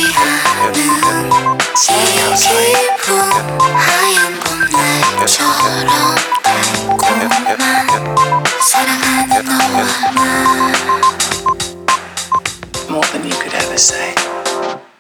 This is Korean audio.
하는 제일 깊은 하얀 봄날처럼 달콤한 사랑하는 너와 나 More than you could ever say.